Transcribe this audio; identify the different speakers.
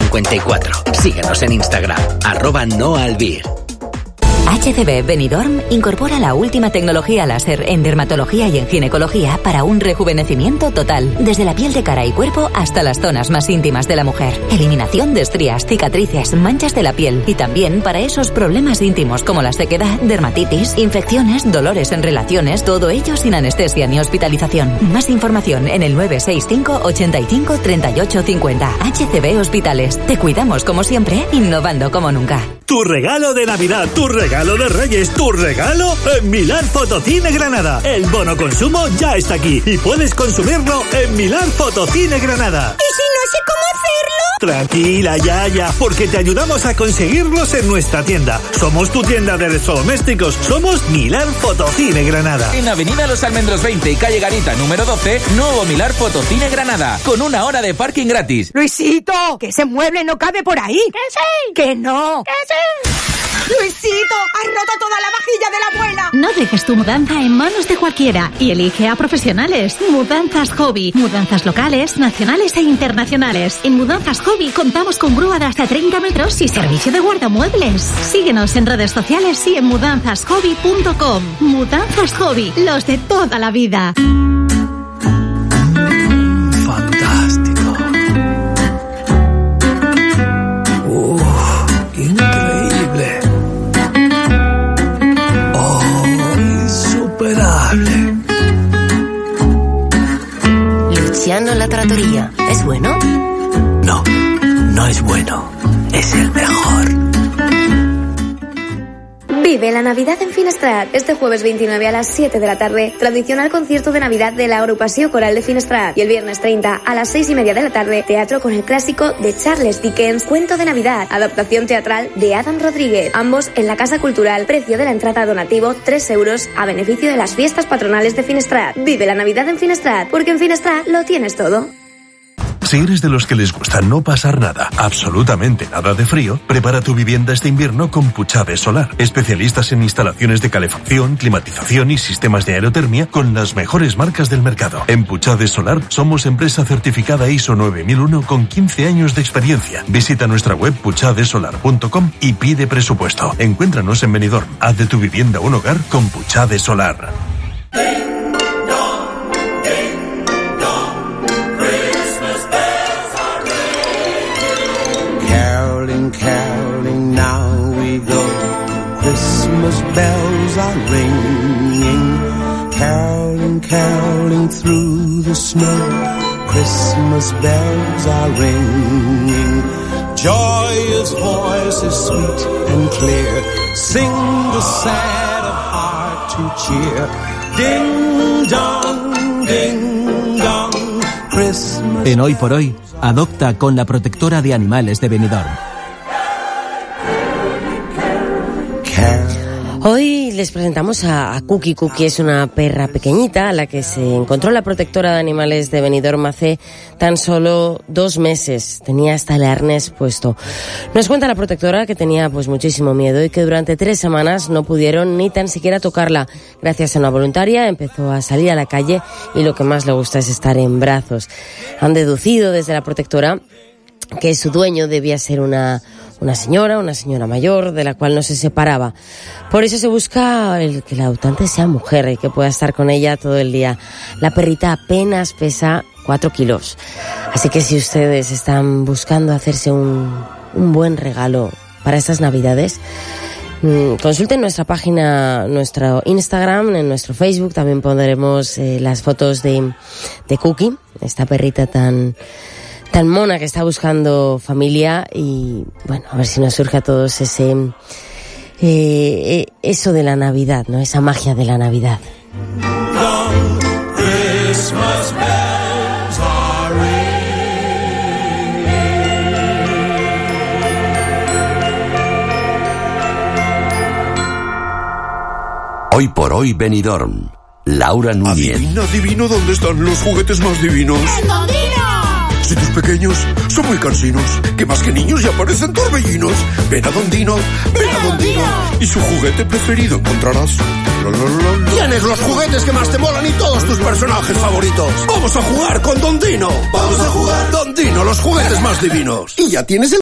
Speaker 1: 54. Síguenos en Instagram, @noalbir.
Speaker 2: HCB Benidorm incorpora la última tecnología láser en dermatología y en ginecología para un rejuvenecimiento total, desde la piel de cara y cuerpo hasta las zonas más íntimas de la mujer. Eliminación de estrías, cicatrices, manchas de la piel y también para esos problemas íntimos como la sequedad, dermatitis, infecciones, dolores en relaciones, todo ello sin anestesia ni hospitalización. Más información en el 965 85 38 50. HCB Hospitales. Te cuidamos como siempre, innovando como nunca.
Speaker 3: Tu regalo de Navidad, tu regalo de Reyes, tu regalo en Milán Fotocine Granada. El bono consumo ya está aquí y puedes consumirlo en Milán Fotocine Granada.
Speaker 4: ¿Y si no sé cómo hacerlo?
Speaker 3: Tranquila, ya, porque te ayudamos a conseguirlos en nuestra tienda. Somos tu tienda de electrodomésticos. Somos Milán Fotocine Granada.
Speaker 5: En Avenida Los Almendros 20 y Calle Garita número 12, nuevo Milán Fotocine Granada, con 1 hora de parking gratis.
Speaker 4: Luisito, que ese mueble no cabe por ahí. ¿Que sí? Que no. ¿Que sí? Luisito, has roto toda la vajilla de la abuela.
Speaker 6: No dejes tu mudanza en manos de cualquiera y elige a profesionales. Mudanzas Hobby. Mudanzas locales, nacionales e internacionales. En Mudanzas Hobby contamos con grúa de hasta 30 metros y servicio de guardamuebles. Síguenos en redes sociales y en mudanzashobby.com. Mudanzas Hobby, los de toda la vida.
Speaker 3: Fantástico. Increíble. Insuperable.
Speaker 2: Luciano La Trattoria. ¿Es bueno?
Speaker 3: No, no es bueno. Es el mejor.
Speaker 7: Vive la Navidad en Finestrat. Este jueves 29 a las 7 de la tarde, tradicional concierto de Navidad de la Agrupación Coral de Finestrat. Y el viernes 30 a las 6:30 de la tarde, teatro con el clásico de Charles Dickens, Cuento de Navidad, adaptación teatral de Adam Rodríguez. Ambos en la Casa Cultural. Precio de la entrada donativo 3 euros a beneficio de las fiestas patronales de Finestrat. Vive la Navidad en Finestrat, porque en Finestrat lo tienes todo.
Speaker 8: Si eres de los que les gusta no pasar nada, absolutamente nada de frío, prepara tu vivienda este invierno con Puchade Solar. Especialistas en instalaciones de calefacción, climatización y sistemas de aerotermia con las mejores marcas del mercado. En Puchade Solar somos empresa certificada ISO 9001 con 15 años de experiencia. Visita nuestra web puchadesolar.com y pide presupuesto. Encuéntranos en Benidorm. Haz de tu vivienda un hogar con Puchade Solar.
Speaker 9: Caroling, now we go. Christmas bells are ringing. Caroling, caroling through the snow. Christmas bells are ringing. Joyous voices sweet and clear sing the sad of heart to cheer. Ding dong, ding dong. Christmas.
Speaker 10: En Hoy por Hoy, adopta con la protectora de animales de Benidorm.
Speaker 11: Hoy les presentamos a Cookie. Cookie es una perra pequeñita a la que se encontró la protectora de animales de Benidorm hace tan solo 2 meses. Tenía hasta el arnés puesto. Nos cuenta la protectora que tenía pues muchísimo miedo y que durante 3 semanas no pudieron ni tan siquiera tocarla. Gracias a una voluntaria empezó a salir a la calle y lo que más le gusta es estar en brazos. Han deducido desde la protectora que su dueño debía ser una señora mayor de la cual no se separaba. Por eso se busca el que la adoptante sea mujer y que pueda estar con ella todo el día. La perrita apenas pesa 4 kilos. Así que si ustedes están buscando hacerse un buen regalo para estas Navidades, consulten nuestra página, nuestro Instagram, en nuestro Facebook. También pondremos las fotos de Cookie, esta perrita tan mona que está buscando familia, y bueno, a ver si nos surge a todos eso de la Navidad, ¿no? Esa magia de la Navidad.
Speaker 12: Hoy por hoy Benidorm. Laura Núñez.
Speaker 13: Adivino dónde están los juguetes más divinos.
Speaker 4: ¡En Dondino!
Speaker 13: Si tus pequeños son muy cansinos, que más que niños ya parecen torbellinos. Ven a Dondino, ven a Dondino, y su juguete preferido encontrarás. Tienes los juguetes que más te molan y todos tus personajes favoritos. Vamos a jugar con Dondino. Vamos a jugar Dondino, los juguetes más divinos. Y ya tienes el